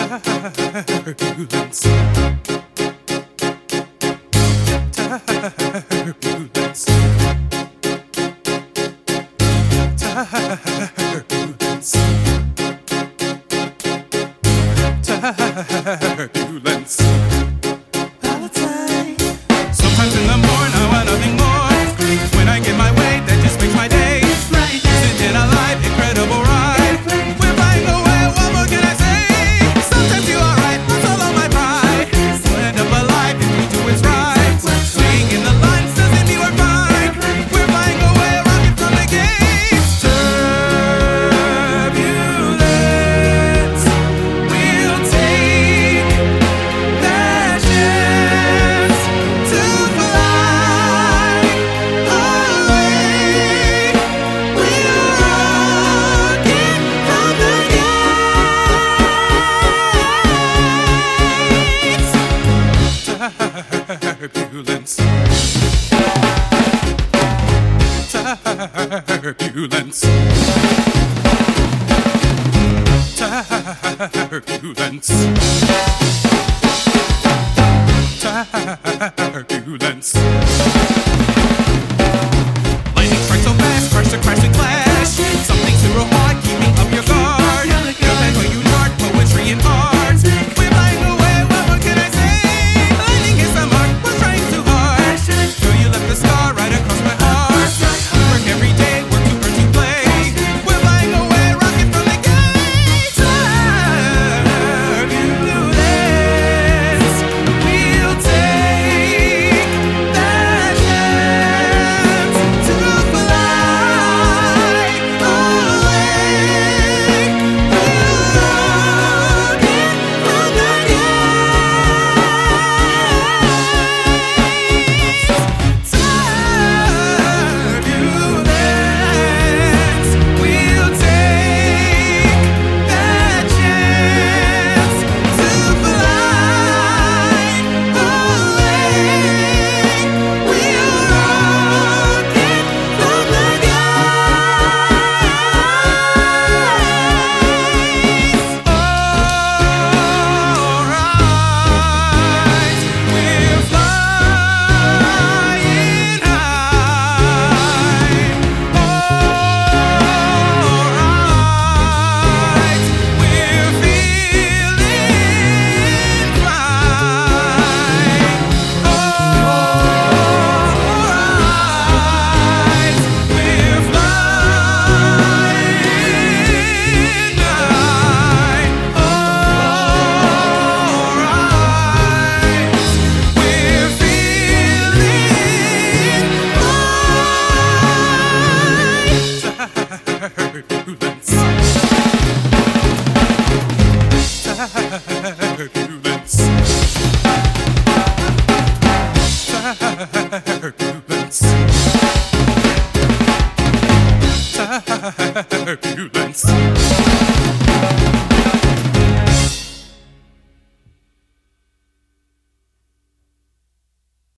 Turbulence. Turbulence. Turbulence. Turbulence. Sometimes in the morning I want nothing more. When I get my way, that just makes my day. Sitting alive, incredible ride. We're flying away, what more can I say? Sometimes you are right, that's all on my pride. We'll end up alive if we do what's right. Swinging in the lines doesn't mean we're fine. We're flying away, rocket from the gates. Turbulence. We'll take that chance to fly away. We'll rocket from the gates. Turbulence. Turbulence. Turbulence. Turbulence. Lightning strikes so fast, crash to crash to clash. Something super hot, keeping up your guard. Your pen when you chart poetry and art. We're flying away, what more can I say? Lightning hits the mark, we're trying too hard. Sure you left the scar right across my heart. Work every day, work to earn to play. We're flying away, rocket from the gates. Turbulence. We'll take that chance to fly away. We'll rocket from the gates. Turbulence. We'll take that chance to fly away. We'll rocket from the gates. Alright, we're flying high. Alright, we're feeling fine. Alright, we're flying high. Alright, we're feeling fine. Turbulence. Turbulence. Turbulence.